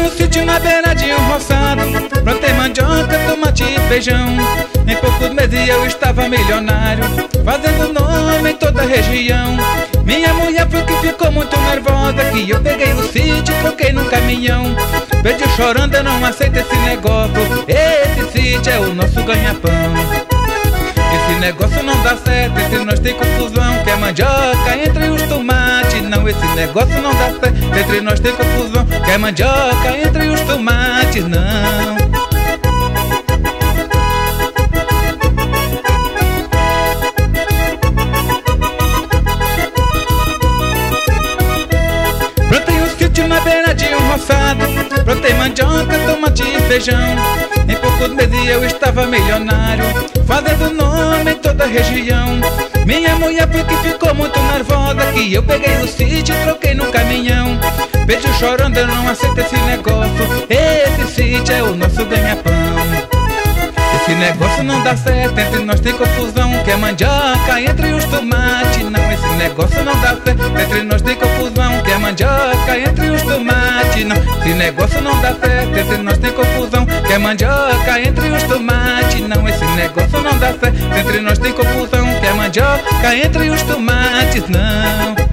um sítio na beira de um roçado, plantei mandioca, tomate e feijão. Em poucos meses eu estava milionário, fazendo nome em toda a região. Minha mulher foi que ficou muito nervosa, que eu peguei o sítio e troquei num caminhão. Pediu chorando, eu não aceito esse negócio, esse sítio é o nosso ganha-pão. Esse negócio não dá certo, entre nós tem confusão, que é mandioca entre os tomates. Não, esse negócio não dá certo, entre nós tem confusão, que é mandioca entre os tomates. Não. Plantei um sítio na beira de um roçado, plantei mandioca, tomate e feijão. Em poucos meses eu estava milionário, fazendo nome em toda a região. Minha mulher foi que ficou muito nervosa, que eu peguei o sítio e troquei no caminhão. Beijo chorando, eu não aceito esse negócio, esse sítio é o nosso ganha-pão. Esse negócio não dá certo, entre nós tem confusão, que é mandioca entre os tomates. Não, esse negócio não dá certo, entre nós tem confusão, que é mandioca entre os tomates. Não, esse negócio não dá certo, entre nós tem confusão, que é mandioca entre os tomates. Não, esse negócio não dá certo, entre nós tem confusão, que é mandioca entre os tomates. Não.